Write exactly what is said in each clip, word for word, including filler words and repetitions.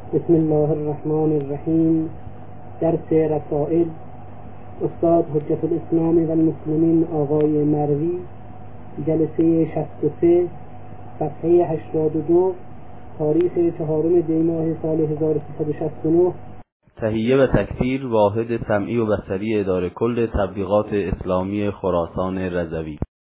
بسم الله الرحمن الرحیم. درس رسائل استاد حجت الاسلام و المسلمین آقای مروی، جلسه شصت و سه، صفحه هشتاد و دو، تاریخ چهارم دی ماه سال هزار و سیصد و شصت و نه. تهیه و تکثیر واحد سمعی و بصری اداره کل تبلیغات اسلامی خراسان رضوی.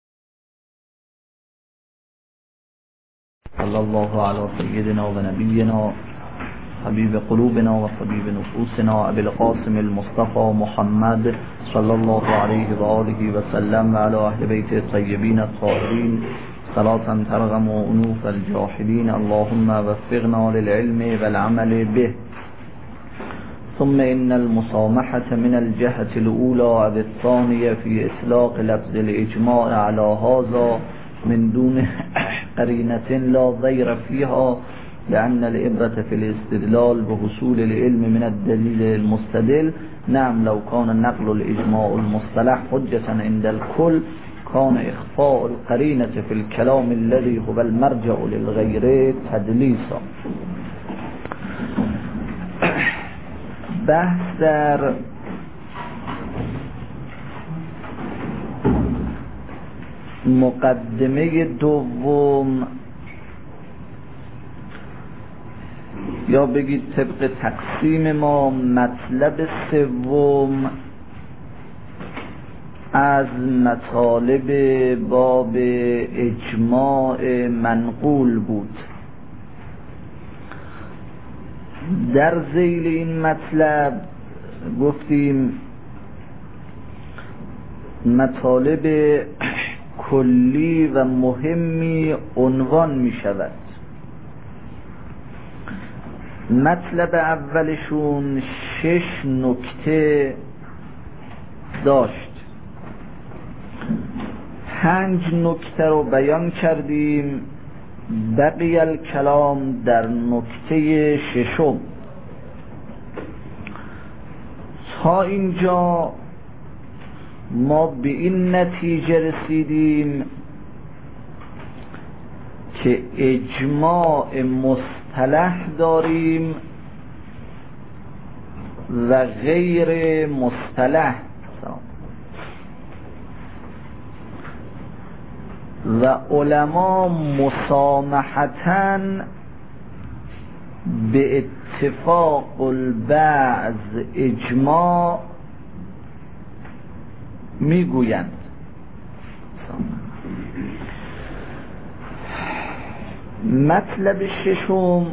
صلی الله علی سیدنا و نبینا حبیب قلوبنا و طبیب نفوسنا ابی القاسم المصطفى محمد صلی الله علیه و آله و سلم و علی اهل بیت الطیبین الطاهرین صلاة ترغم انوف الجاحدین. اللهم وفقنا للعلم والعمل به. ثم إن المسامحة من الجهة الأولى أو الثانية في إطلاق لفظ الإجماع على هذا من دون قرينة لا ضير فيها، لأن العبرة في الاستدلال بحصول العلم من الدليل المستدل. نعم، لو كان نقل الإجماع المصطلح حجة عند الكل كان إخفاء القرينة في الكلام الذي هو المرجع للغير تدليسا. بحث در مقدمه دوم یا بگید طبق تقسیم ما مطلب سوم از مطالب باب اجماع منقول بود. در ذیل این مطلب گفتیم مطالب کلی و مهمی عنوان می شود. مطلب اولشون شش نکته داشت. پنج نکته رو بیان کردیم، بقی الکلام در نکته ششم. تا اینجا ما به این نتیجه رسیدیم که اجماع مصطلح داریم و غیر مصطلح، و علما مسامحتاً به اتفاق البعض اجماع میگویند. مطلب ششم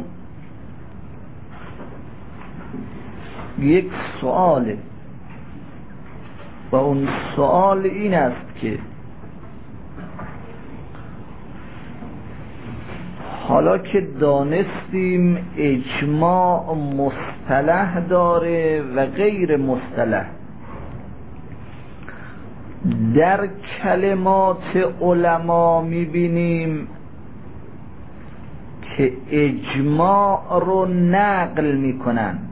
یک سؤاله و اون سؤال این است که حالا که دانستیم اجماع مصطلح داره و غیر مصطلح، در کلمات علما میبینیم که اجماع رو نقل میکنند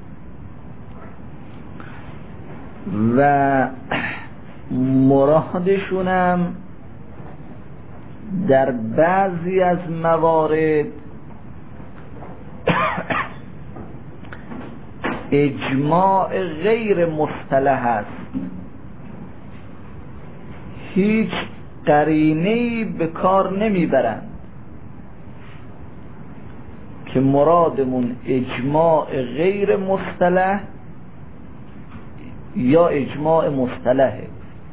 و مرادشونم در بعضی از موارد اجماع غیر مصطلح است. هیچ قرینه‌ای به کار نمیبرند که مرادمون اجماع غیر مصطلح یا اجماع مصطلحه.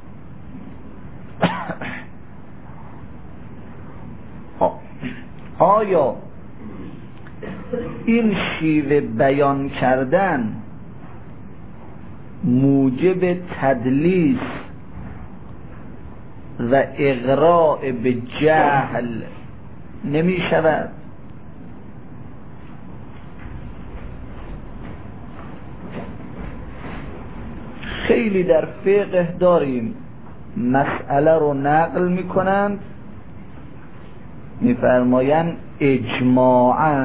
آیا این شیوه بیان کردن موجب تدلیس و اغراء به جهل نمی شود؟ خیلی در فقه داریم مسئله رو نقل می کنند، می فرمایند اجماعاً،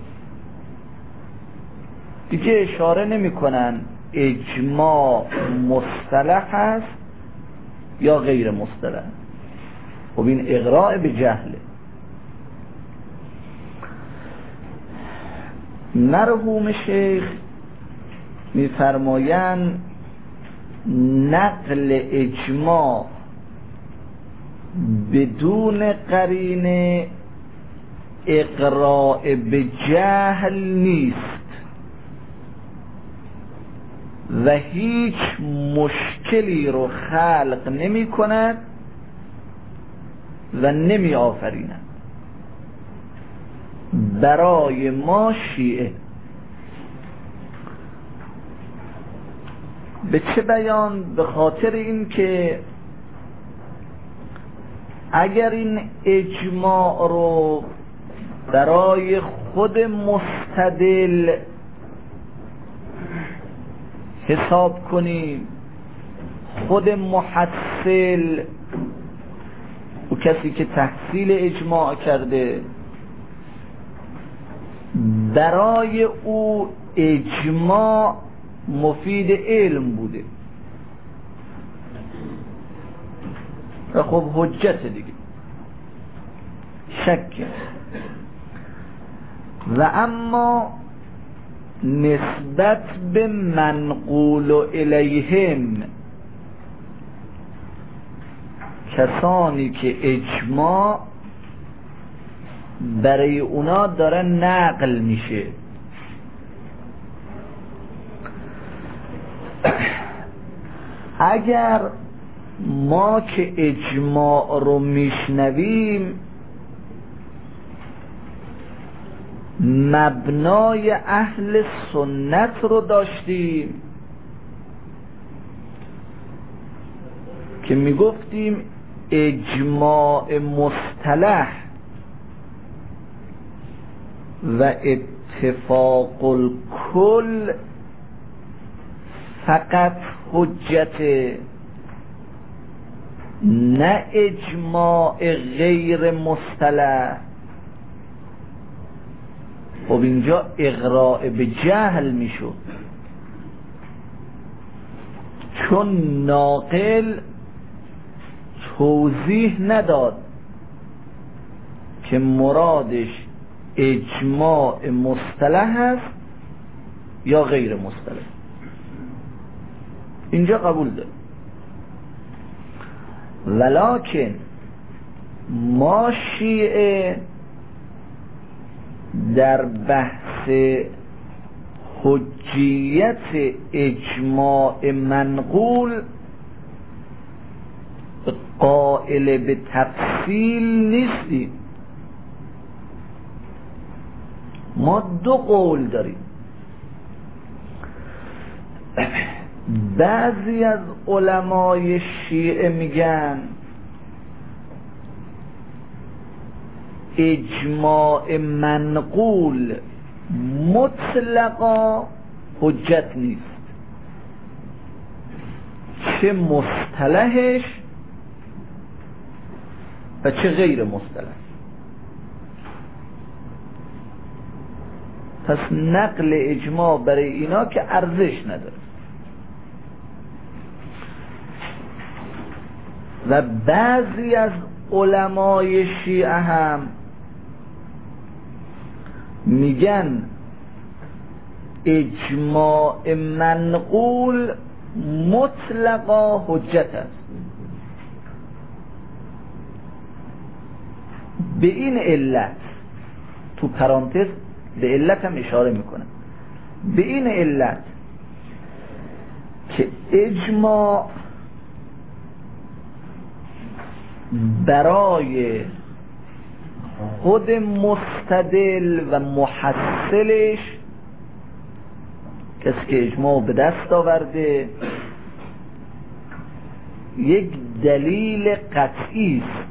دیگه اشاره نمی کنند اجماع مصطلح است یا غیر مصطلح. خب این اغراء به جهله. مرحوم شیخ میفرمایند نقل اجماع بدون قرینه اقراء به جهل نیست و هیچ مشکلی رو خلق نمی کند و نمی آفریند. برای ما شیعه به چه بیان؟ به خاطر این که اگر این اجماع رو برای خود مستدل حساب کنیم، خود محصل و کسی که تحصیل اجماع کرده، برای او اجماع مفید علم بوده و خب حجت دیگه، شک. و اما نسبت به منقول الیهم، کسانی که اجماع برای اونا داره نقل میشه، اگر ما که اجماع رو میشنویم مبنای اهل سنت رو داشتیم که میگفتیم اجماع مصطلح و اتفاق الکل فقط حجته، نه اجماع غیر مصطلح. خب اینجا اقراء به جهل میشد، چون ناقل توضیح نداد که مرادش اجماع مصطلح است یا غیر مصطلح. اینجا قبول داره، ولکن ما شیعه در بحث حجیت اجماع منقول قائل به تفصیل نیستیم. ما دو قول داریم. بعضی از علمای شیعه میگن اجماع منقول مطلقا حجت نیست، چه مصطلحش و چه غیر مصطلح. پس نقل اجماع برای اینا که ارزش نداره. و بعضی از علمای شیعه هم میگن اجماع منقول مطلقا حجت است. به این علت، تو پرانتز به علت هم اشاره میکنه، به این علت که اجماع برای خود مستدل و محصلش، کسی که اجماع به دست آورده، یک دلیل قطعی است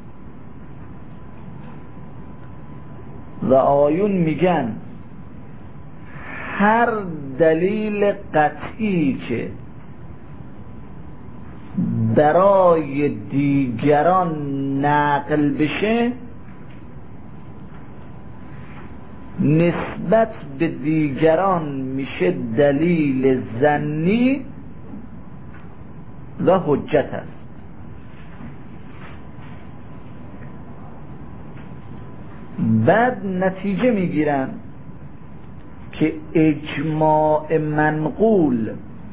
و آیون میگن هر دلیل قطعی که برای دیگران نقل بشه نسبت به دیگران میشه دلیل ظنی و حجت است. بعد نتیجه میگیرن که اجماع منقول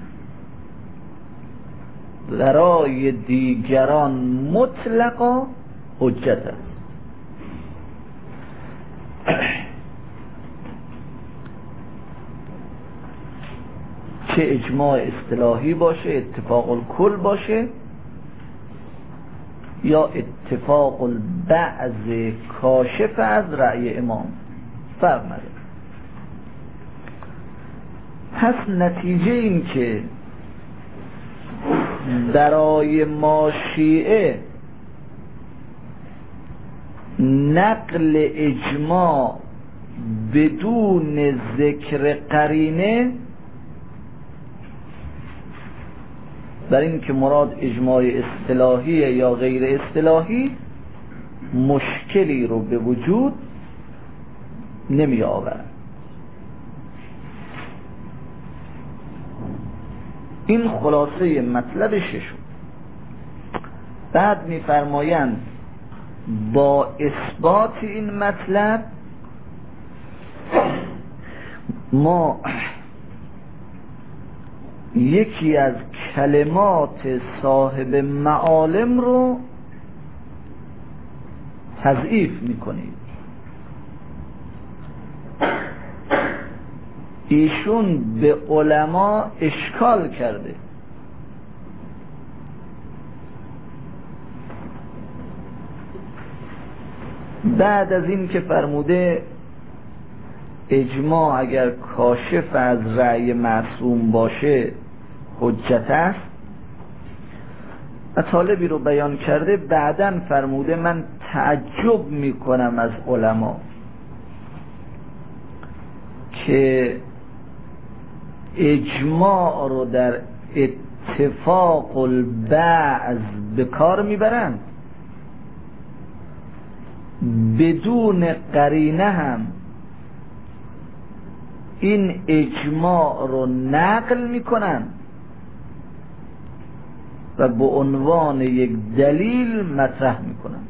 برای دیگران مطلقا حجت است. چه اجماع اصطلاحی باشه، اتفاق الکل باشه، یا اتفاق البعض کاشف از رأی امام، فرق نداره. پس نتیجه این که برای ما شیعه نقل اجماع بدون ذکر قرینه، بر این که مراد اجماع اصطلاحی یا غیر اصطلاحی، مشکلی رو به وجود نمی آورد. این خلاصه مطلب ششم. بعد می فرمایند با اثبات این مطلب ما یکی از کلمات صاحب معالم رو تضعیف میکنیم. ایشون به علما اشکال کرده. بعد از این که فرموده اجماع اگر کاشف از رأی معصوم باشه حجت است، مطالبی رو بیان کرده. بعداً فرموده من تعجب میکنم از علما که اجماع رو در اتفاق البعض به کار میبرند، بدون قرینه هم این اجماع رو نقل میکنن و به عنوان یک دلیل مطرح میکنن.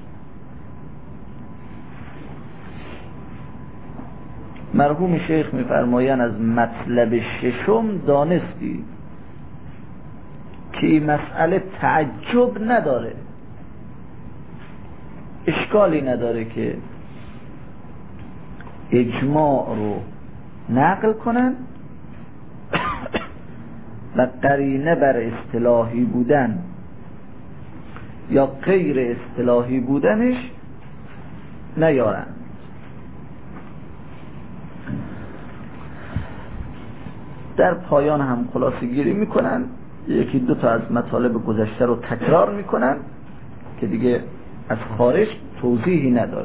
مرحوم شیخ میفرمایند از مطلب ششم دانستی که این مسئله تعجب نداره، اشکالی نداره که اجماع رو نقل کنن و قرینه بر اصطلاحی بودن یا غیر اصطلاحی بودنش نیارن. در پایان هم خلاصه گیری میکنن، یکی دو تا از مطالب گذشته رو تکرار میکنن که دیگه از خارج توضیحی نداره.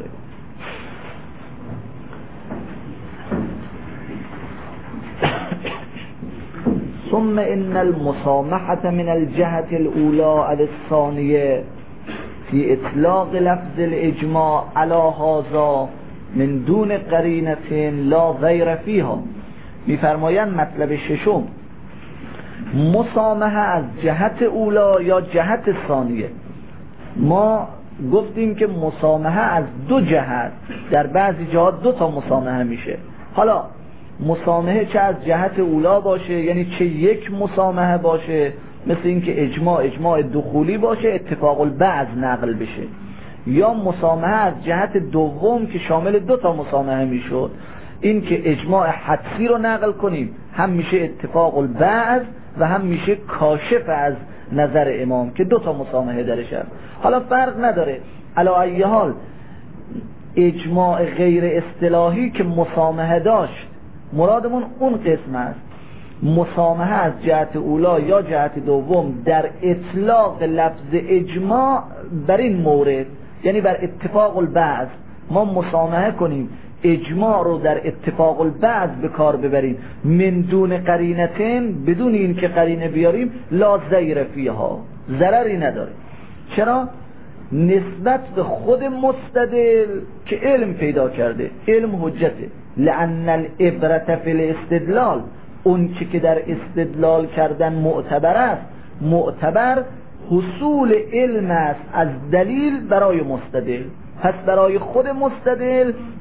ثم ان المسامحة من الجهة الاولى على الثانية في اطلاق لفظ الاجماع على هذا من دون قرینة لا غیر فیها. میفرمایند مطلب ششم مسامحه از جهت اولا یا جهت ثانیه. ما گفتیم که مسامحه از دو جهت، در بعضی جهات دو تا مسامحه میشه. حالا مسامحه چه از جهت اولا باشه، یعنی چه یک مسامحه باشه، مثل اینکه اجماع اجماع دخولی باشه اتفاق البعض نقل بشه، یا مسامحه از جهت دوم که شامل دو تا مسامحه میشد، این که اجماع حدسی رو نقل کنیم، هم میشه اتفاق البعض و هم میشه کاشف از نظر امام که دو تا مسامحه درش هست. حالا فرق نداره، علی ای حال اجماع غیر اصطلاحی که مسامحه داشت مرادمون اون قسم است. مسامحه از جهت اولا یا جهت دوم در اطلاق لفظ اجماع بر این مورد، یعنی بر اتفاق البعض ما مسامحه کنیم، اجماع رو در اتفاق البعض به کار ببریم من دون قرینتین، بدون این که قرینه بیاریم، لا ضیر فیها، ضرری نداره. چرا؟ نسبت به خود مستدل که علم پیدا کرده، علم حجته. لأن العبرة فی الاستدلال، اون چی که در استدلال کردن معتبر است، معتبر حصول علم است از دلیل برای مستدل. پس برای خود مستدل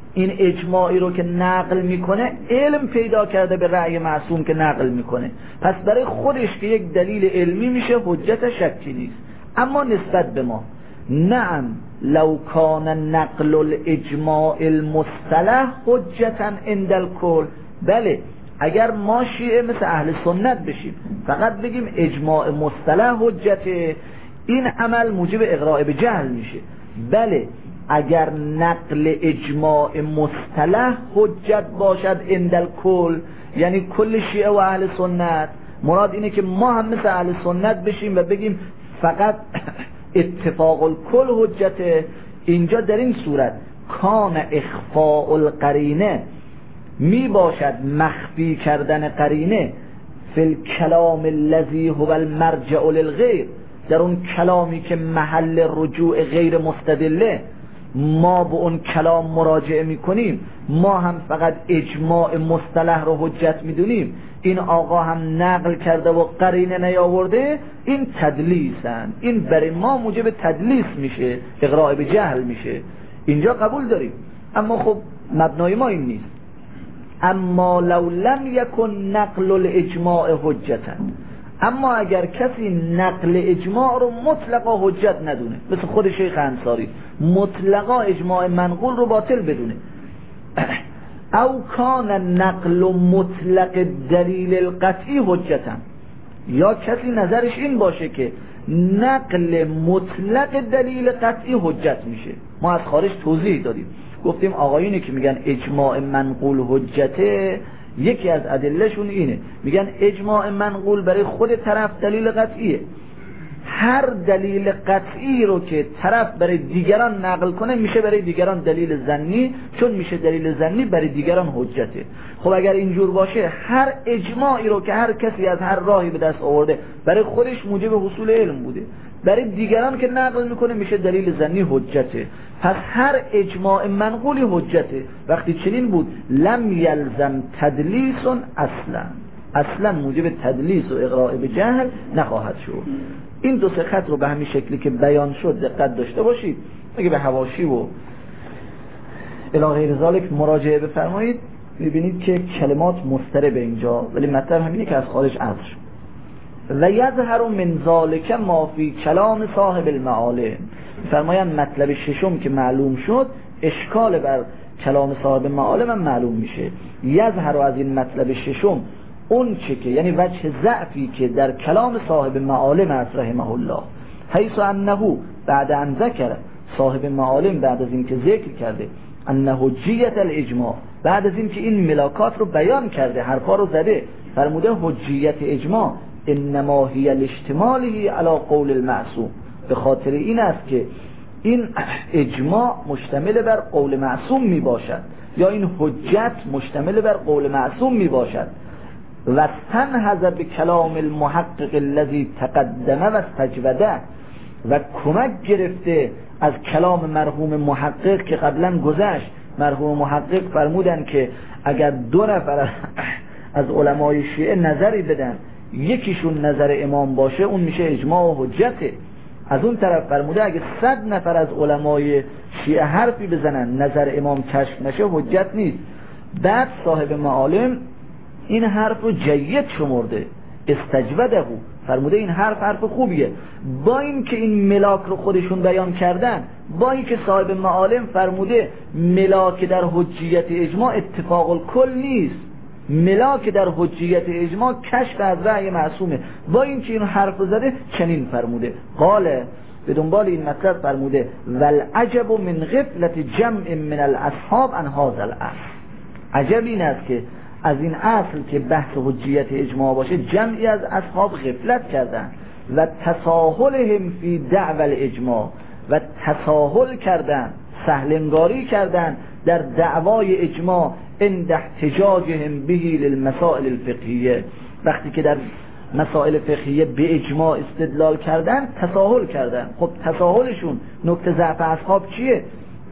این اجماعی رو که نقل میکنه علم پیدا کرده به رأی معصوم که نقل میکنه، پس برای خودش که یک دلیل علمی میشه، حجت شکی نیست. اما نسبت به ما، نعم لو کان نقل الاجماع المصطلح حجتا عند الکل، بله اگر ما شیعه مثل اهل سنت بشیم فقط بگیم اجماع مصطلح حجته، این عمل موجب اقراء به جهل میشه. بله اگر نقل اجماع مصطلح حجت باشد عند الکل، یعنی کل شیعه و اهل سنت، مراد اینه که ما هم مثل اهل سنت بشیم و بگیم فقط اتفاق الکل حجته، اینجا در این صورت کان اخفاء القرینه می باشد مخفی کردن قرینه فی الکلام الذی هو المرجع للغیر، در اون کلامی که محل رجوع غیر مستدله ما به اون کلام مراجعه میکنیم، ما هم فقط اجماع مصطلح رو حجت میدونیم، این آقا هم نقل کرده و قرینه نیاورده، این تدلیسن، این برای ما موجب تدلیس میشه، اقراء به جهل میشه. اینجا قبول داریم، اما خب مبنای ما این نیست. اما لو لم یکن نقل الاجماع حجتا، اما اگر کسی نقل اجماع رو مطلقا حجت ندونه، مثل خود شیخ انصاری مطلقا اجماع منقول رو باطل بدونه، او کان نقل مطلق دلیل القطعی حجتا، یا کسی نظرش این باشه که نقل مطلق دلیل قطعی حجت میشه. ما از خارج توضیح دادیم، گفتیم آقایونی که میگن اجماع منقول حجته، یکی از ادلهشون اینه، میگن اجماع منقول برای خود طرف دلیل قطعیه، هر دلیل قطعی رو که طرف برای دیگران نقل کنه میشه برای دیگران دلیل ظنی، چون میشه دلیل ظنی برای دیگران حجته. خب اگر اینجور باشه هر اجماعی رو که هر کسی از هر راهی به دست آورده برای خودش موجب حصول علم بوده، برای دیگران که نقل میکنه میشه دلیل ظنی حجته. پس هر اجماع منقولی حجته. وقتی چنین بود لم یلزم تدلیس اصلا، اصلا موجب تدلیس و اقراء به جهل نخواهد شد. این دو سه خط رو به همین شکلی که بیان شد دقت داشته باشید. اگه به حواشی و الی غیر ذالک مراجعه بفرمایید میبینید که کلمات مضطرب اینجا، ولی مطلب همینه که از خارج عرض شد. و یظهر من ذالک ما فی کلام صاحب المعالم، فرمایند مطلب ششم که معلوم شد اشکال بر کلام صاحب معالم هم معلوم میشه. یظهر از این مطلب ششم اون چه که یعنی وجه ضعفی که در کلام صاحب معالم است رحمه الله، حیث انه بعد ان ذکر، صاحب معالم بعد از این که ذکر کرده ان حجیت الاجماع، بعد از این که این ملاکات رو بیان کرده، حرفا رو زده، فرموده حجیت اجماع انما هی الاشتمالی علی قول المعصوم، به خاطر این است که این اجماع مشتمل بر قول معصوم می باشد، یا این حجت مشتمل بر قول معصوم می باشد. و استنهض بکلام المحقق الذی تقدم و استجوده، و کمک گرفته از کلام مرحوم محقق که قبلا گذشت. مرحوم محقق فرمودن که اگر دو نفر از علمای شیعه نظری بدن، یکیشون نظر امام باشه اون میشه اجماع و حجته. از اون طرف فرموده اگه صد نفر از علمای شیعه حرفی بزنن نظر امام کشف نشه حجت نیست. بعد صاحب معالم این حرف رو جید شمرده، استجوده، فرموده این حرف حرف خوبیه، با این که این ملاک رو خودشون بیان کردن، با این که صاحب معالم فرموده ملاک در حجیت اجماع اتفاق الکل نیست، ملاک در حجیت اجماع کشف از رأی معصومه، با این که این حرف رو زده چنین فرموده. قاله به دنبال این مطلب فرموده والعجب من غفلت جمع من الاصحاب عن هذا الاصل، عجب این است که از این اصل که بحث حجیت اجماع باشه جمعی از اصحاب غفلت کردن و تساهلهم فی دعوی الاجماع، و تساهل کردن، سهلنگاری کردن در دعوای اجماع عند احتجاجهم به للمسائل الفقهیه، وقتی که در مسائل فقهیه به اجماع استدلال کردن تساهل کردن. خب تساهلشون نکته ضعف اصحاب چیه؟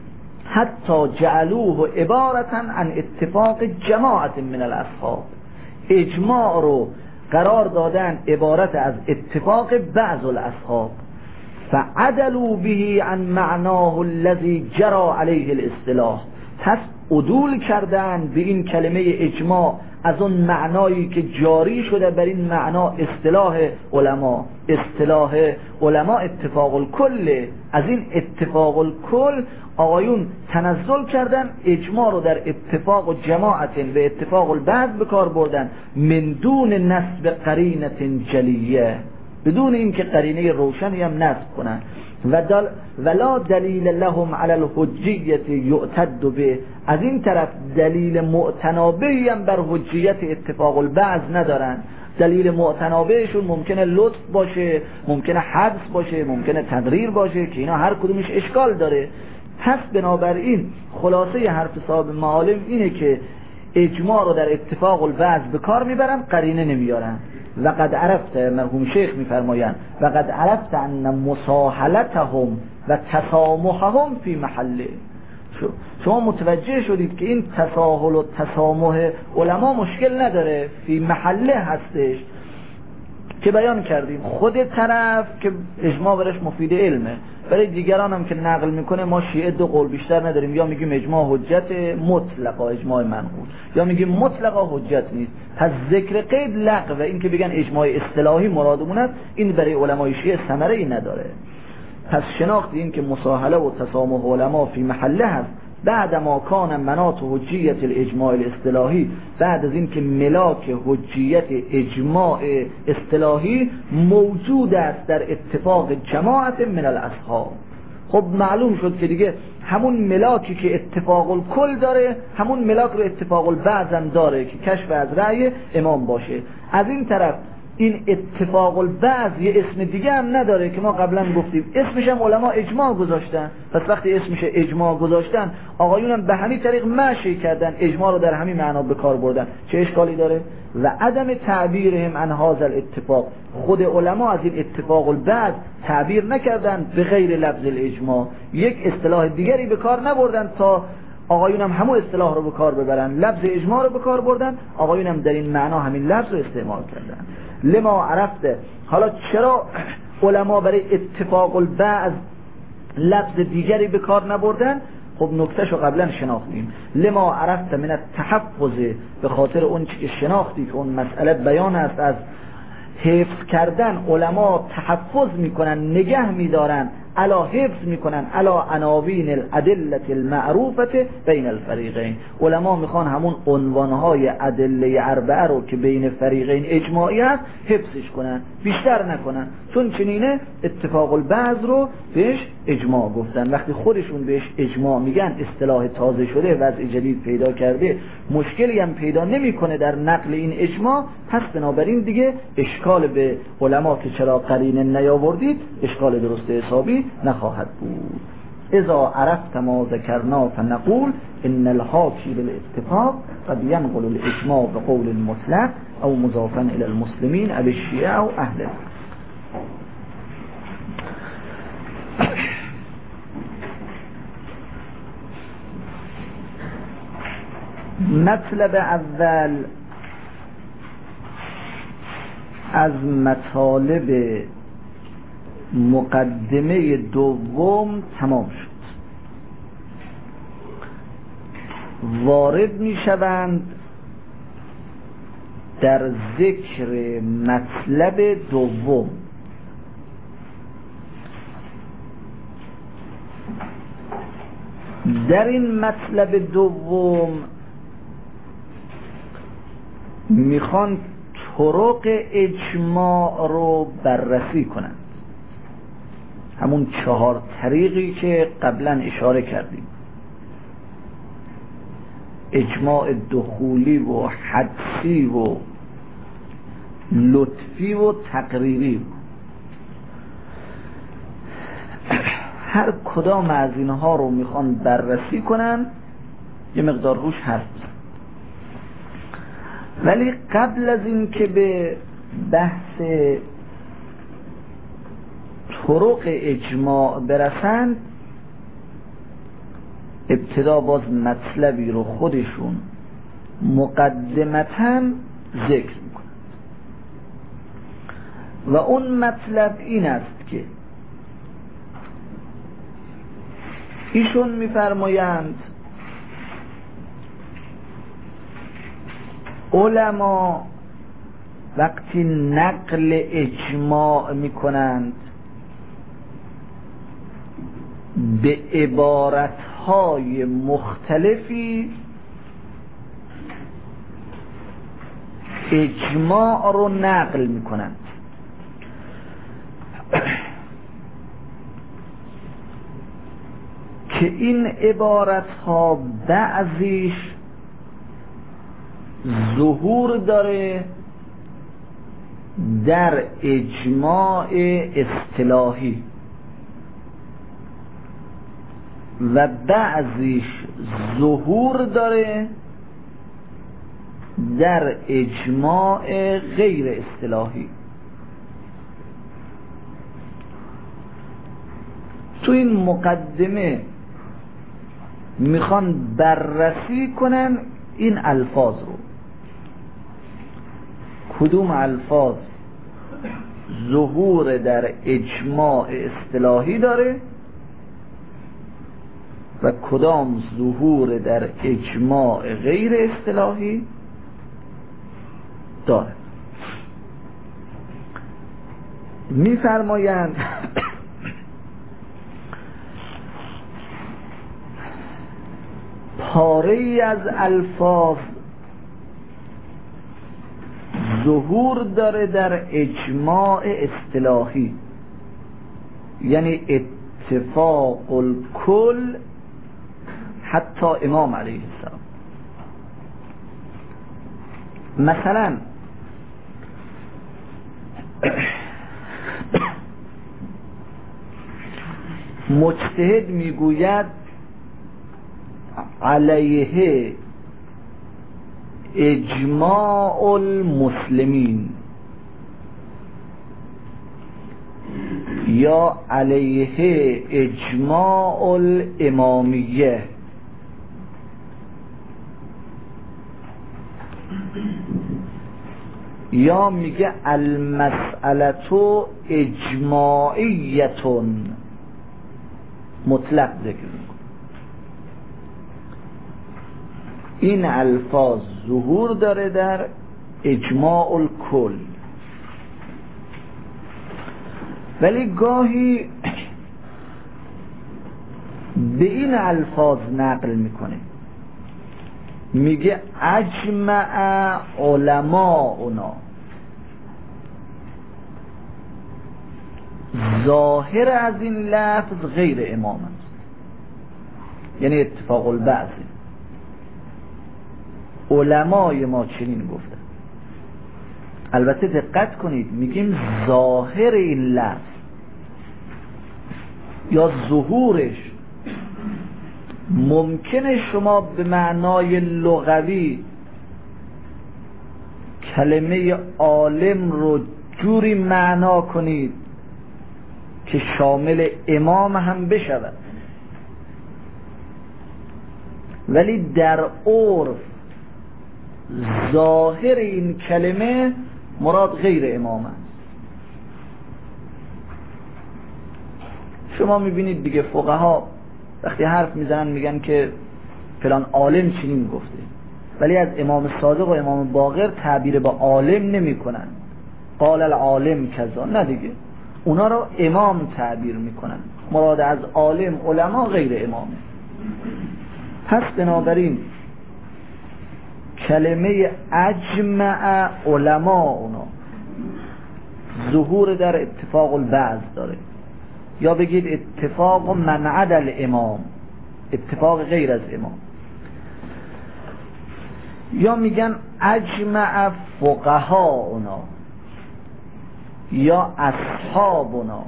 حتی جعلوه عبارتا عن اتفاق جماعت من الاصحاب، اجماع رو قرار دادن عبارت از اتفاق بعض الاصحاب، فعدلوا به عن معناه الذي جرى عليه الاصطلاح، پس عدول کردن به این کلمه اجماع از اون معنایی که جاری شده بر این معنا اصطلاح علما. اصطلاح علما اتفاق الکل. از این اتفاق الکل آقایون تنزل کردن، اجماع رو در اتفاق و جماعت و اتفاق البعض به کار بردن، من دون نسب قرینه جلیه، بدون این که قرینه روشنی هم نصب کنن. و دل ولا دلیل لهم علی الحجیت یعتد به، از این طرف دلیل معتنابهی هم بر حجیت اتفاق البعض ندارن. دلیل معتنابهشون ممکنه لطف باشه، ممکنه حبس باشه، ممکنه تقریر باشه که اینا هر کدومش اشکال داره. پس بنابراین خلاصه حرف صاحب معالم اینه که اجماع رو در اتفاق البعض به کار میبرن، قرینه نمیارن. و قد عرفت، مرحوم شیخ میفرمایند و قد عرفت ان مصاحلتهم و تسامحهم فی محله. شما متوجه شدید که این تساهل و تسامح علما مشکل نداره، فی محله هستش که بیان کردیم. خود طرف که اجماع برش مفید علمه، برای دیگران هم که نقل میکنه ما شیعه دو قول بیشتر نداریم، یا میگیم اجماع حجت مطلقا، اجماع منقول، یا میگیم مطلقا حجت نیست. پس ذکر قید لغو، این که بگن اجماع اصطلاحی مرادمون است، این برای علمای شیعه ثمره ای نداره. پس شناخت این که مصاحله و تسامح علما فی محله هست بعد ما کان مناط حجیت الاجماع الاصطلاحی، بعد از این که ملاک حجیت اجماع اصطلاحی موجود است در اتفاق جماعت من الاصحاب. خب معلوم شد که دیگه همون ملاکی که اتفاق الکل داره همون ملاک رو اتفاق البعض هم داره که کشف از رأی امام باشه. از این طرف این اتفاق البعض یه اسم دیگه هم نداره که ما قبلا گفتیم اسمش هم علما اجماع گذاشتن. پس وقتی اسمش اجماع گذاشتن آقایون هم به همین طریق مشی کردن، اجماع رو در همین معنا به کار بردن. چه اشکالی داره؟ و عدم تعبیرهم عن هذا الاتفاق، خود علما از این اتفاق البعض تعبیر نکردن به غیر لفظ الاجماع، یک اصطلاح دیگری به کار نبردن تا آقایون هم همون اصطلاح رو به کار ببرن، لفظ اجماع رو به کار بردن، آقایون هم در این معنا همین لفظ رو استعمال کردن. لما عرفته، حالا چرا علما برای اتفاق البعض لفظ دیگری به کار نبردن؟ خب نکتهشو قبلا شناختیم. لما عرفته من التحفظ، به خاطر اون چی که شناختی که اون مسئله بیان است از حفظ کردن. علما تحفظ میکنن، نگه میدارن، علا حفظ میکنن علا عناوین الادله المعروفه بین الفریقین. علما میخوان همون عنوانهای ادله اربعه رو که بین فریقین اجماعی است حفظش کنن، بیشتر نکنن، چون چنینه اتفاق البعض رو بهش اجماع گفتن. وقتی خودشون بهش اجماع میگن اصطلاح تازه شده، وضع جدید پیدا کرده، مشکلی هم پیدا نمیکنه در نقل این اجماع. پس بنابراین دیگه اشکال به علما که چرا قرینه نیاوردید اشکال درست حسابی نخواهد بود. اذا عرفت ما ذکرنا فنقول ان الحاکی بالاتفاق قد ينقل الاجماع بقول مطلق او مضافا الى المسلمین او الشیعه او اهل. مطلب اول از مطالب مقدمه دوم تمام شد. وارد می شوند در ذکر مطلب دوم. در این مطلب دوم میخوان طرق اجماع رو بررسی کنند، همون چهار طریقی که قبلا اشاره کردیم، اجماع دخولی و حدسی و لطفی و تقریری. هر کدام از اینها رو میخوان بررسی کنن، یه مقدار روش حرف بزنن. ولی قبل از این که به بحث طرق اجماع برسند، ابتدا باز مطلبی رو خودشون مقدمتاً ذکر میکنند و اون مطلب این است که ایشون میفرمایند علما وقتی نقل اجماع میکنند به عبارتهای مختلفی اجماع رو نقل میکنند که این عبارتها بعضیش ظهور داره در اجماع اصطلاحی و بعضیش ظهور داره در اجماع غیر اصطلاحی. تو این مقدمه میخوان بررسی کنن این الفاظ رو، کدوم الفاظ ظهور در اجماع اصطلاحی داره و کدام ظهور در اجماع غیر اصطلاحی داره. میفرمایند پاره ای از الفاظ ظهور داره در اجماع اصطلاحی، یعنی اتفاق الکل حتی امام علیه السلام. مثلا مجتهد میگوید علیه اجماع المسلمین یا علیه اجماع الامامیه، یا میگه المسئلة اجماعیتون، مطلق ذکر میکنه. این الفاظ ظهور داره در اجماع الکل، ولی گاهی به این الفاظ نقل میکنه، میگه اجمع علماؤنا. ظاهر از این لفظ غیر امام است، یعنی اتفاق البعض. علمای ما چنین گفتن. البته دقت کنید، میگیم ظاهر این لفظ یا ظهورش. ممکنه شما به معنای لغوی کلمه عالم رو جوری معنا کنید که شامل امام هم بشود، ولی در عرف ظاهر این کلمه مراد غیر امام است. شما میبینید دیگه فقها وقتی حرف میزنن میگن که فلان عالم چنین گفته، ولی از امام صادق و امام باقر تعبیر با عالم نمی کنن. قال العالم کذا، نه دیگه، اونا رو امام تعبیر میکنن. مراد از عالم علما غیر امامه. پس بنابراین کلمه اجمع علما اونا ظهور در اتفاق البعض داره، یا بگید اتفاق من عدل امام، اتفاق غیر از امام، یا میگن اجمع فقها اونا یا اصحابنا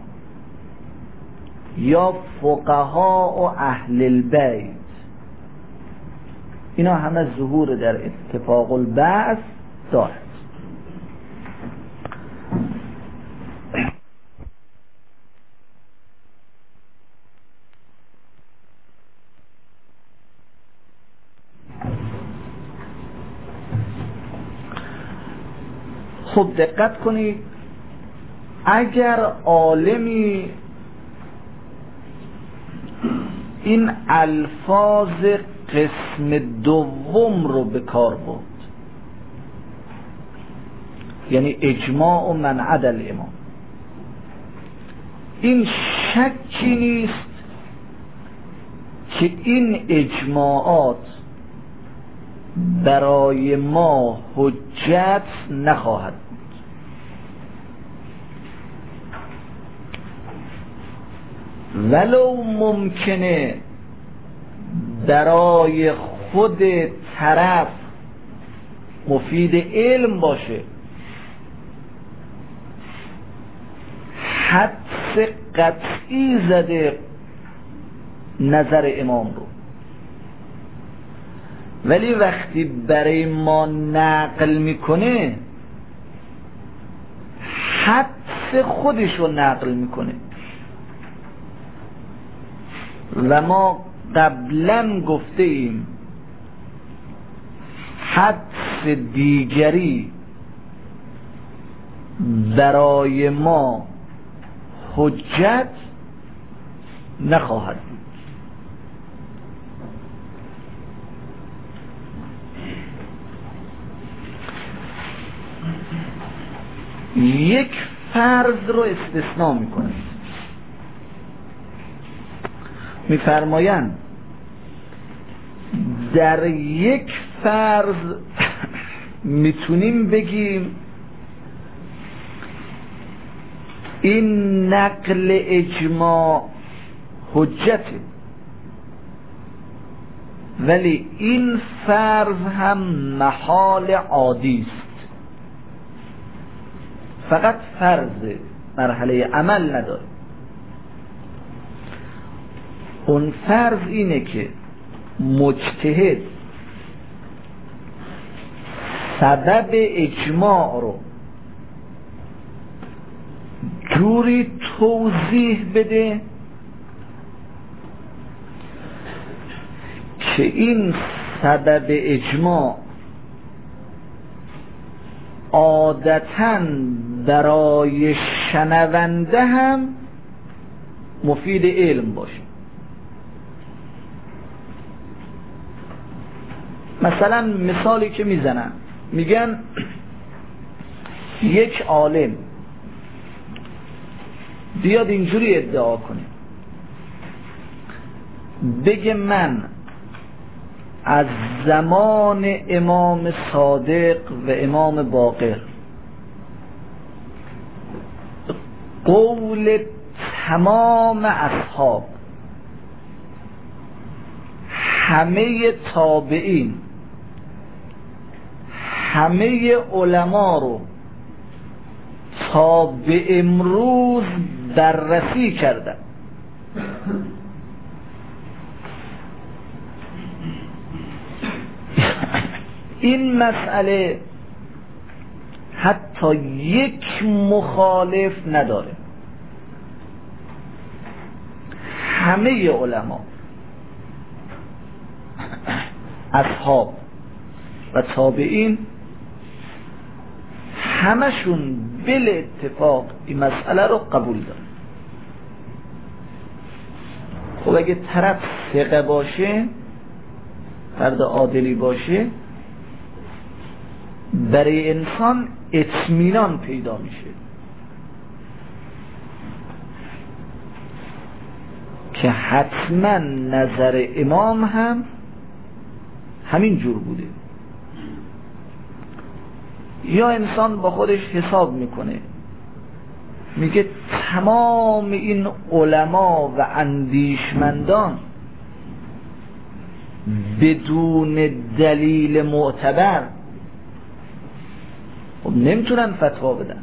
یا فقها و اهل البیت. اینا همه ظهور در اتفاق البعث دارد. خب دقت کنید، اگر عالمی این الفاظ قسم دوم رو به کار برد، یعنی اجماع من عدل امام. این شکی نیست که این اجماعات برای ما حجت نخواهد بود. ولو ممکنه برای خود طرف مفید علم باشه، حدس قطعی زده نظر امام رو، ولی وقتی برای ما نقل میکنه حدس خودش رو نقل میکنه. و ما قبلا گفته ایم حدس دیگری برای ما حجت نخواهد بود. یک فرض رو استثناء میکنه، میفرمایند در یک فرض میتونیم بگیم این نقل اجماع حجته، ولی این فرض هم محال عادی است، فقط فرض مرحله عمل نداره. اون فرض اینه که مجتهد سبب اجماع رو جوری توضیح بده که این سبب اجماع عادتاً برای شنونده هم مفید علم باشه. مثلا مثالی که میزنن، میگن یک عالم بیاد اینجوری ادعا کنه، بگه من از زمان امام صادق و امام باقر قول تمام اصحاب، همه تابعین، همه علما رو تا به امروز بررسی کردن. این مسئله حتی یک مخالف نداره. همه علما، اصحاب و تابعین، همشون بل اتفاق این مسئله رو قبول دارن. خب اگه طرف ثقه باشه، فرد عادلی باشه، برای انسان اطمینان پیدا میشه که حتما نظر امام هم همین جور بوده. یا انسان با خودش حساب میکنه، میگه تمام این علما و اندیشمندان بدون دلیل معتبر خب نمیتونن فتوا بدن،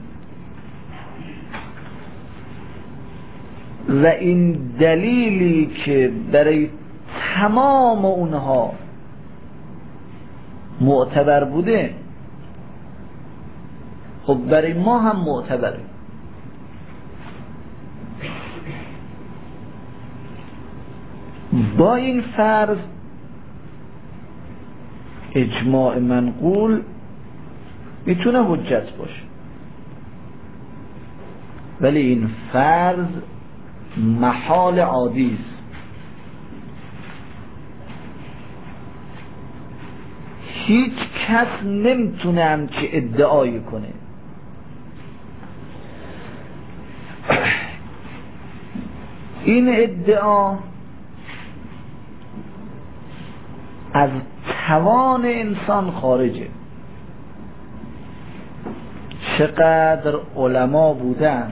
و این دلیلی که برای تمام اونها معتبر بوده خب برای ما هم معتبره. با این فرض اجماع منقول میتونه حجت باشه، ولی این فرض محال عادی است. هیچ کس نمیتونه همچه ادعایی کنه این ادعا از توان انسان خارجه. چقدر علما بودند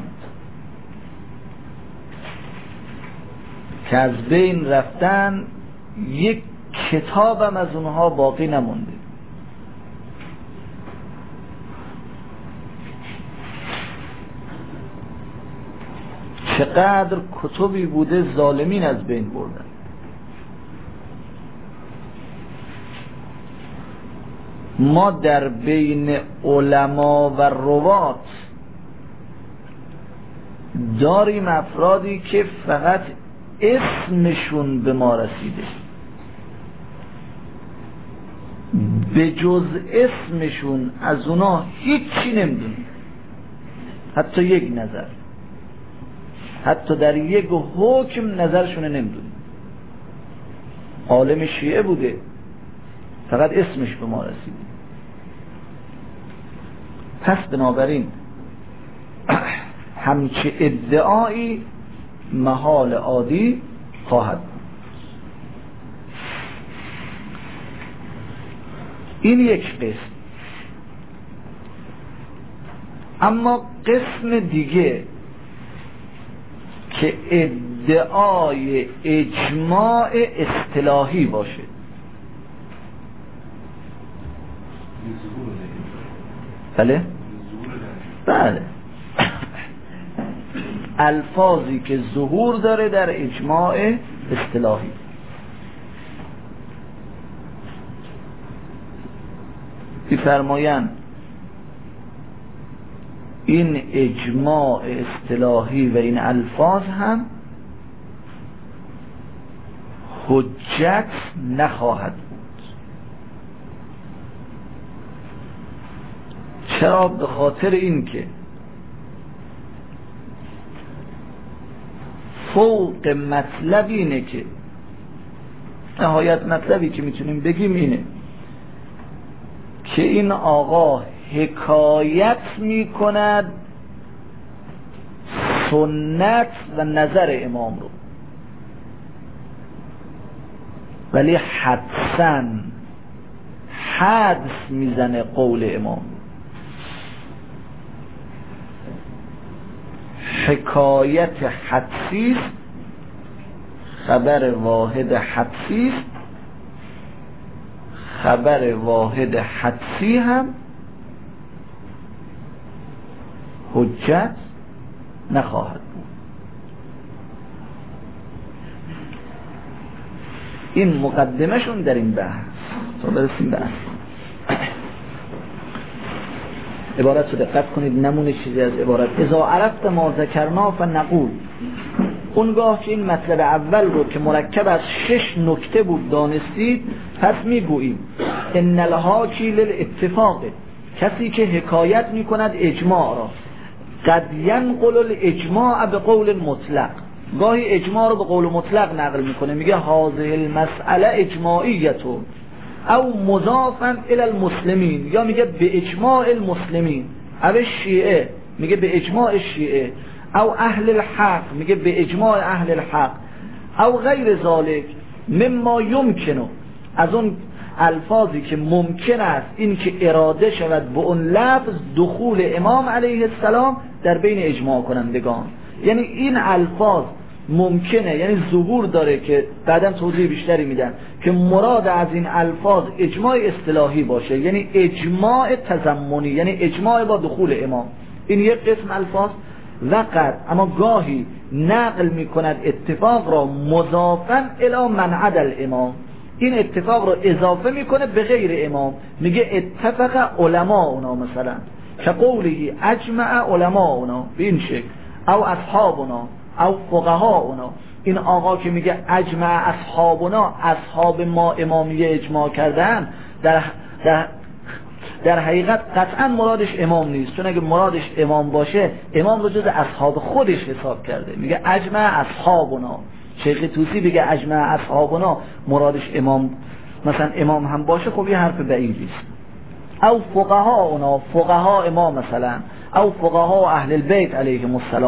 که از بین رفتن، یک کتابم از اونها باقی نمونده. چقدر کتبی بوده ظالمین از بین بردن. ما در بین علما و روات داریم افرادی که فقط اسمشون به ما رسیده، به جز اسمشون از اونا هیچی نمیدونیم، حتی یک نظر، حتی در یک حکم نظرشون نمیدونیم. عالم شیعه بوده، فقط اسمش به ما رسیده. پس بنابراین همچه ادعایی محال عادی خواهد بود. این یک قسم. اما قسم دیگه که ادعای اجماع اصطلاحی باشه. بله؟ بله. الفاظی که ظهور داره در اجماع اصطلاحی. می‌فرمایند این اجماع اصطلاحی و این الفاظ هم حجت نخواهد بود. چرا؟ به خاطر این که فوق مطلب اینه که نهایت مطلبی که میتونیم بگیم اینه که این آقا حکایت میکند سنت و نظر امام رو، ولی حدساً حدس میزنه قول امام. حکایت حدسی، خبر واحد حدسی، خبر واحد حدسی هم حجت نخواهد بود. این مقدمهشون در این بحث. تا برسیم به اصل عبارت رو دقت کنید، نمونه چیزی از عبارت. اذا عرفت ما ذکرنا فنقول، اونگاه که این مطلب اول رو که مرکب از شش نکته بود دانستید، پس میگوییم ان الحاکی للاتفاق، کسی که حکایت میکند اجماع را، قد ینقل الاجماع به قول مطلق، گاهی اجماع رو به قول مطلق نقل میکنه، میگه هذه المسئله اجماعیتون او مضافا الی المسلمین، یا میگه به اجماع المسلمین، او شیعه میگه به اجماع شیعه، او اهل الحق میگه به اجماع اهل الحق، او غیر ذالک مما یمکنه، از اون الفاظی که ممکن است این که اراده شود به اون لفظ دخول امام علیه السلام در بین اجماع کنندگان. یعنی این الفاظ ممکنه، یعنی ظهور داره که بعداً توضیح بیشتری میدن که مراد از این الفاظ اجماع اصطلاحی باشه، یعنی اجماع تضمنی، یعنی اجماع با دخول امام. این یک قسم الفاظ. وقت اما گاهی نقل میکند اتفاق را مضافاً الی من عدا الامام، این اتفاق را اضافه میکنه به غیر امام، میگه اتفق علماؤنا، مثلا که قوله اجمع علماؤنا به این شکل، او اصحابنا او فقهاؤنا. این آقا که میگه اجمع اصحابنا، اصحاب ما امامیه اجماع کردن، در در در حقیقت قطعا مرادش امام نیست، چون اگه مرادش امام باشه امام رو جز اصحاب خودش حساب کرده. میگه اجمع اصحابنا. شیخ طوسی بگه اجمع اصحابنا مرادش امام، مثلا امام هم باشه، خب یه حرف بعیدی است. او فقهاؤنا، فقها امام مثلا، او فقها اهل البیت علیهم السلام.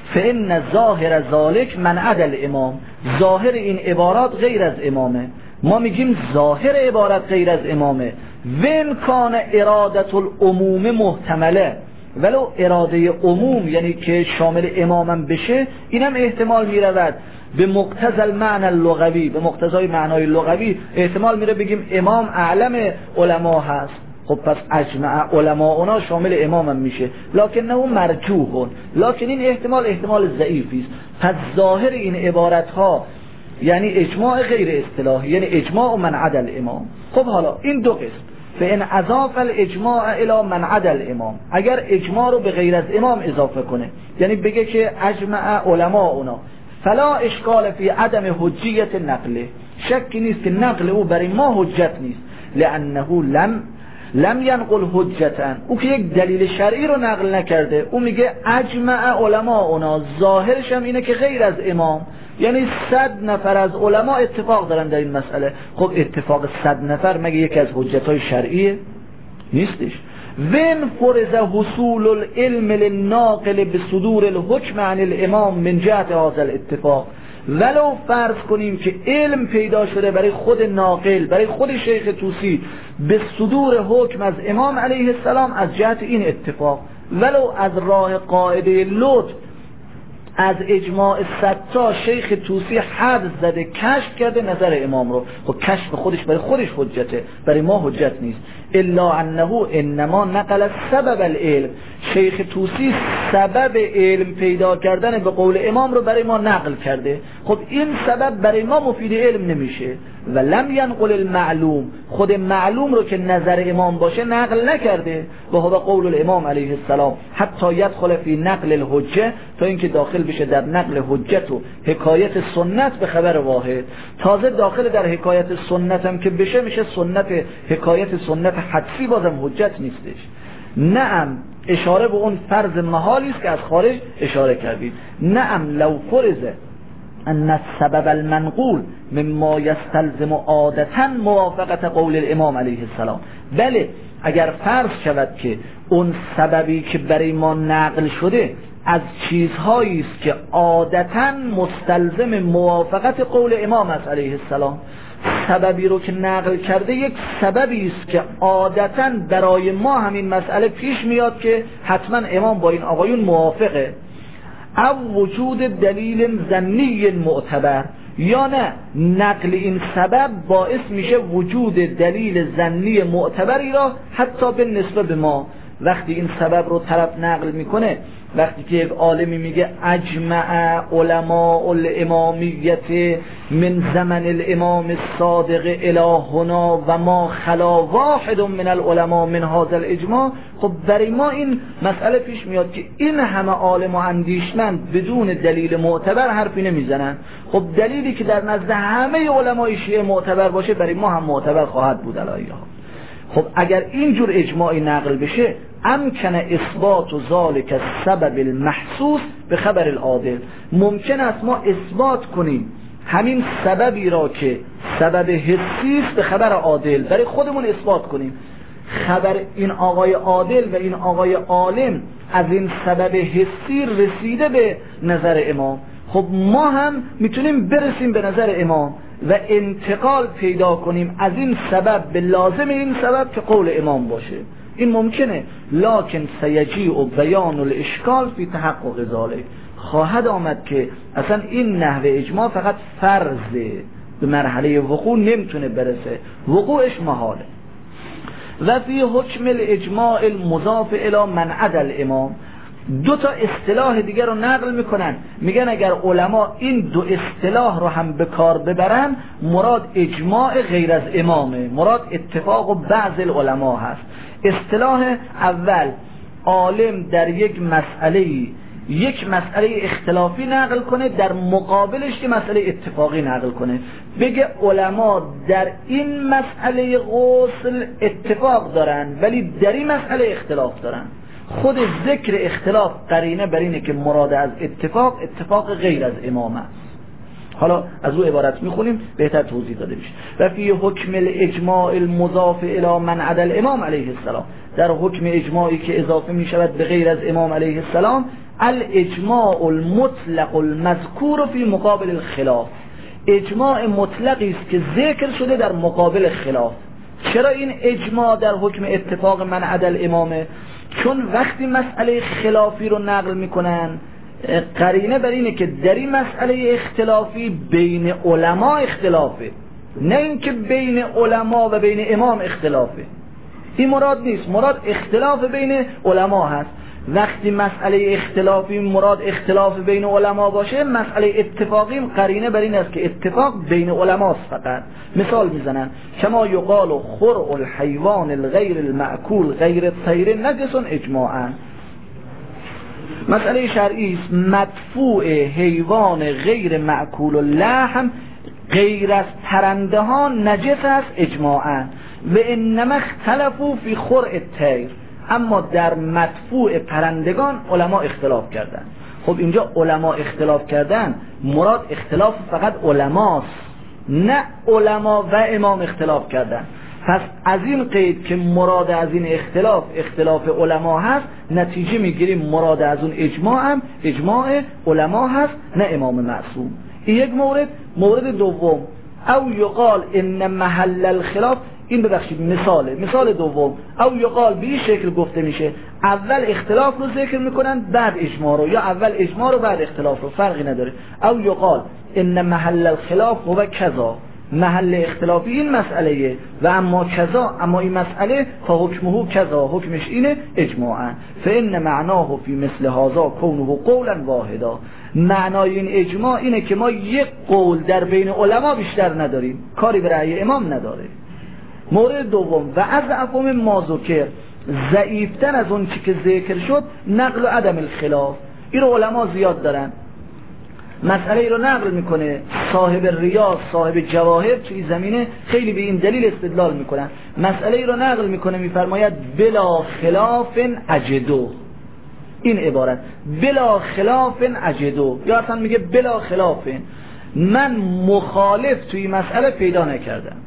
فإن ظاهر ذلك من عدل امام، ظاهر این عبارات غیر از امامه. ما میگیم ظاهر عبارت غیر از امامه. وین کان ارادت العموم محتمله، ولو اراده عموم یعنی که شامل امامم بشه اینم احتمال میرود به مقتضی المعنی اللغوی، به مقتضای معنای لغوی احتمال میره بگیم امام اعلم علما هست، خب پس اجمع علما اونا شامل امامم میشه، لکن نه اون مرجوح، لکن این احتمال احتمال ضعیفی است. پس ظاهر این عبارت ها یعنی اجماع غیر اصطلاحی، یعنی اجماع من عدل امام. خب حالا این دو قسم، فإن اضاف الاجماع الى من عدل امام، اگر اجماع رو به غیر از امام اضافه کنه یعنی بگه که اجمع علما اونا، فلا اشکال فی عدم حجیت نقله، شکی نیست که نقل او برای ما حجت نیست، لانه لم لم ینقل حجتا، او که یک دلیل شرعی رو نقل نکرده، او میگه اجمع علما اونا، ظاهرش هم اینه که غیر از امام، یعنی صد نفر از علما اتفاق دارن در این مسئله. خب اتفاق صد نفر مگه یکی از حجتهای شرعیه؟ نیستش. وین فرض حصول العلم للناقل به صدور الحکم عن الامام من جهت هذا الاتفاق، ولو فرض کنیم که علم پیدا شده برای خود ناقل، برای خود شیخ طوسی به صدور حکم از امام علیه السلام از جهت این اتفاق، ولو از راه قاعده لطف از اجماع ستا شیخ طوسی حد زده کشف کرده نظر امام رو، خب کشف خودش برای خودش حجته، برای ما حجت نیست. الا انه انما نقل سبب العلم، شیخ طوسی سبب علم پیدا کردن به قول امام رو برای ما نقل کرده، خب این سبب برای ما مفید علم نمیشه. و لم ینقل المعلوم، خود معلوم رو که نظر امام باشه نقل نکرده، و هو قول الامام علیه السلام، حتی یدخل فی نقل الحجه، تا اینکه داخل بشه در نقل حجت و حکایت سنت به خبر واحد. تازه داخل در حکایت سنت هم که بشه میشه سنت، حکایت سنت حدسی بازم حجت نیستش. نعم، اشاره به اون فرض محالی است که از خارج اشاره کردید. نعم لو فرض ان السبب المنقول مما يستلزم عادتا موافقت قول الامام علیه السلام، بله اگر فرض شود که اون سببی که برای ما نقل شده از چیزهایی است که عادتا مستلزم موافقت قول امام است علیه السلام، سببی رو که نقل کرده یک سببی است که عادتا برای ما همین مسئله پیش میاد که حتما امام با این آقایون موافقه، او وجود دلیل ظنی معتبر، یا نه نقل این سبب باعث میشه وجود دلیل ظنی معتبری را حتی به نسبت به ما. وقتی این سبب رو طرف نقل میکنه، وقتی که یک عالمی میگه اجمع علماء الامامیت من زمن الامام الصادق الی هنا و ما خلا واحد من العلماء من هذا الاجماع، خب برای ما این مسئله پیش میاد که این همه عالم و اندیشمند بدون دلیل معتبر حرفی نمیزنن. خب دلیلی که در نزد همه علمای شیعه معتبر باشه برای ما هم معتبر خواهد بود علیها. خب اگر اینجور اجماعی نقل بشه، امکن اثبات و ذالک السبب المحسوس به خبر العادل، ممکن است ما اثبات کنیم همین سببی را که سبب حسی است به خبر عادل، برای خودمون اثبات کنیم خبر این آقای عادل و این آقای عالم از این سبب حسی رسیده به نظر امام، خب ما هم میتونیم برسیم به نظر امام و انتقال پیدا کنیم از این سبب به لازم این سبب که قول امام باشه. این ممکنه، لکن سیجی و بیان الاشکال فی تحقق ذالک، خواهد آمد که اصلا این نحو اجماع فقط فرضه، به مرحله وقوع نمیتونه برسه، وقوعش محاله. و فی حکم الاجماع المضاف الی من عدل امام، دو تا اصطلاح دیگر رو نقل میکنن، میگن اگر علما این دو اصطلاح رو هم به کار ببرن مراد اجماع غیر از امامه، مراد اتفاق و بعض العلماء هست. اصطلاح اول، عالم در یک مسئله یک مسئله اختلافی نقل کنه، در مقابلش یک مسئله اتفاقی نقل کنه، بگه علما در این مسئله غسل اتفاق دارن ولی در این مسئله اختلاف دارن. خود ذکر اختلاف قرینه بر اینه که مراد از اتفاق اتفاق غیر از امام است. حالا از او عبارت میخونیم بهتر توضیح داده میشه. و فی حکم الاجماع المضاف الی من عدل امام علیه السلام، در حکم اجماعی که اضافه میشود به غیر از امام علیه السلام، الاجماع المطلق المذکور فی مقابل الخلاف، اجماع مطلقی است که ذکر شده در مقابل خلاف. چرا این اجماع در حکم اتفاق من عدل امامه؟ چون وقتی مسئله خلافی رو نقل میکنن قرینه بر اینه که در این مسئله اختلافی بین علما اختلافه، نه اینکه بین علما و بین امام اختلافه. این مراد نیست، مراد اختلاف بین علما هست. وقتی مسئله اختلافی مراد اختلاف بین علما باشه، مسئله اتفاقی قرینه بر این است که اتفاق بین علماست فقط. مثال میزنن کما یقال خرع الحیوان الغیر المأکول غیر الطیر نجس اجماعا. مسئله شرعی است مدفوع حیوان غیر مأکول اللحم غیر از پرنده ها نجس است اجماعا و انما اختلفوا فی خرع الطیر، اما در مدفوع پرندگان علما اختلاف کردن. خب اینجا علما اختلاف کردن، مراد اختلاف فقط علماست، نه علما و امام اختلاف کردن. پس از این قید که مراد از این اختلاف اختلاف علما هست، نتیجه میگیریم مراد از اون اجماع هم اجماع علما هست، نه امام معصوم. این یک مورد. مورد دوم، او یقال ان محل الخلاف، این ببخشید مثاله. مثال دوم، او یقال به این شکل گفته میشه اول اختلاف رو ذکر میکنن بعد اجماع رو، یا اول اجماع رو بعد اختلاف رو، فرقی نداره. او یقال ان محل الخلاف هو کذا، محل اختلافی این مسئله و اما کذا، اما این مسئله فحکمه کذا، حکمش اینه اجماعا. فان معناه فی مثل هذا کونه قولا واحدا، معنای این اجماع اینه که ما یک قول در بین علما بیشتر نداریم، کاری به رأی امام نداره. مورد دوم، و از افهم مازوکر، ضعیفتر از اون چی که ذکر شد نقل و عدم الخلاف. این رو علما زیاد دارن. مسئله ای رو نقل میکنه صاحب ریاض، صاحب جواهر، توی زمینه خیلی به این دلیل استدلال میکنن. مسئله ای رو نقل میکنه میفرماید بلا خلاف اجدو، این عبارت بلا خلاف اجدو، یا اصلا میگه بلا خلاف، من مخالف توی مسئله پیدا نکردم.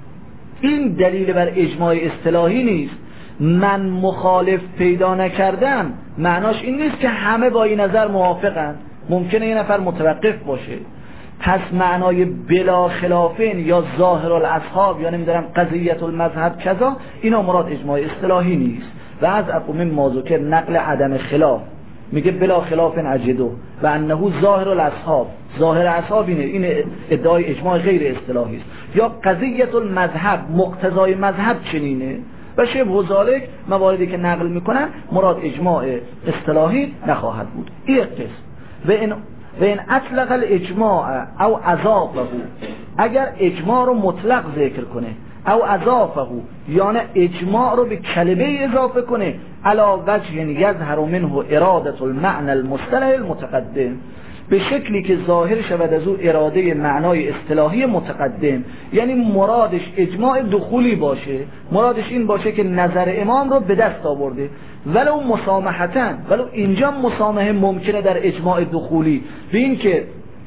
این دلیل بر اجماع اصطلاحی نیست. من مخالف پیدا نکردم معناش این نیست که همه با این نظر موافقن، ممکنه یه نفر متوقف باشه. پس معنای بلا خلافین یا ظاهر الاصحاب یا نمیدونم قضیت المذهب کذا، اینا مراد اجماع اصطلاحی نیست. و از افهم مازوکر نقل عدم خلاف، میگه بلا خلاف اجدو و انه ظاهر الاصحاب، ظاهر اصحاب اینه، این ادعای اجماع غیر اصطلاحی است. یا قضیت المذهب، مقتضای مذهب چنینه و شبه ذالک مواردی که نقل میکنن مراد اجماع اصطلاحی نخواهد بود. این قسم. و این و این اطلق الاجماع او اضافه، اگر اجماع رو مطلق ذکر کنه او اضافه، یعنی اجماع رو به کلمه اضافه کنه علا وجه یظهر منه اراده المعنى المصطلح المتقدم، به شکلی که ظاهر شود از او اراده معنای اصطلاحی متقدم. یعنی مرادش اجماع دخولی باشه، مرادش این باشه که نظر امام رو به دست آورده، ولو مسامحتن، ولو اینجا مسامحه ممکنه در اجماع دخولی، به این که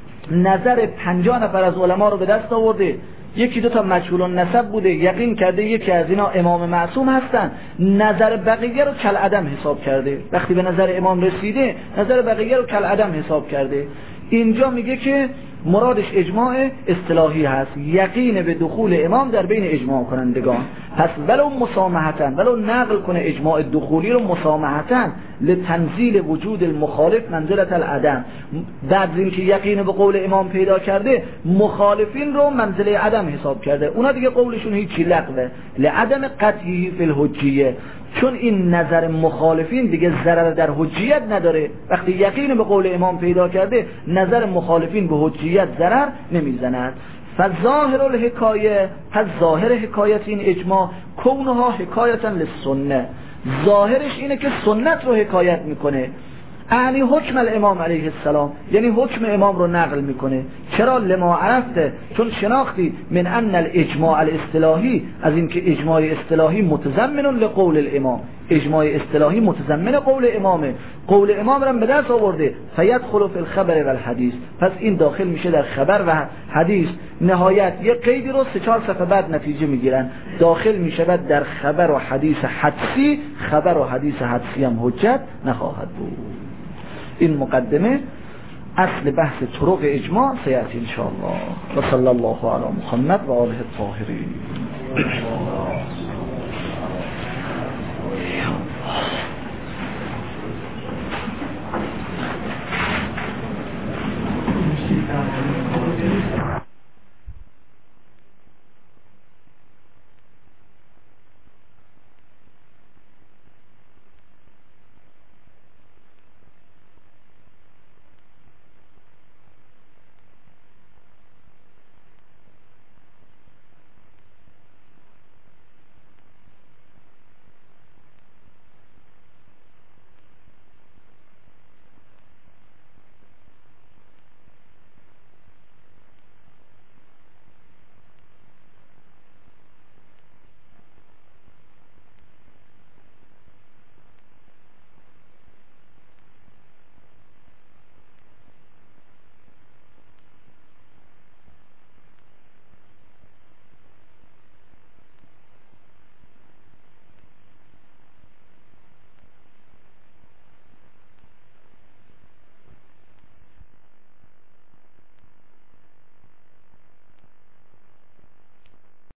نظر پنجاه نفر از علما رو به دست آورده، یکی دو تا مجهول النسب بوده، یقین کرده یکی از اینا امام معصوم هستن، نظر بقیه رو کل عدم حساب کرده. وقتی به نظر امام رسیده نظر بقیه رو کل عدم حساب کرده. اینجا میگه که مرادش اجماع اصطلاحی هست، یقین به دخول امام در بین اجماع کنندگان. پس ولو مسامحتن، ولو نقل کنه اجماع دخولی رو مسامحتن لتنزیل وجود المخالف منزلت العدم، بعد از اینکه یقین به قول امام پیدا کرده مخالفین رو منزله عدم حساب کرده، اونا دیگه قولشون هیچی لغوه لعدم قطعی فی الحجیه، چون این نظر مخالفین دیگه ضرر در حجیت نداره. وقتی یقین به قول امام پیدا کرده نظر مخالفین به حجیت ضرر نمیزند. فظاهر الحکایه، پس ظاهر حکایت این اجماع کونها حکایتا للسنه، ظاهرش اینه که سنت رو حکایت میکنه، یعنی حکم الامام علیه السلام، یعنی حکم امام رو نقل میکنه. چرا؟ لما عرفته، چون شناختی من ان الاجماع الاصطلاحی، از اینکه اجماع اصطلاحی متضمن لقول الامام، اجماع اصطلاحی متضمن قول امامه، قول امام رو به دست آورده. فیدخل فی الخبر و الحدیث، پس این داخل میشه در خبر و حدیث. نهایت یک قیدی رو سه چهار صفحه بعد نتیجه میگیرن، داخل میشود در خبر و حدیث حدسی. خبر و حدیث حدسی هم حجت نخواهد بود. این مقدمه اصل بحث طرق اجماع سیأتی ان شاء الله. و صلی الله علی محمد و آله الطاهرین.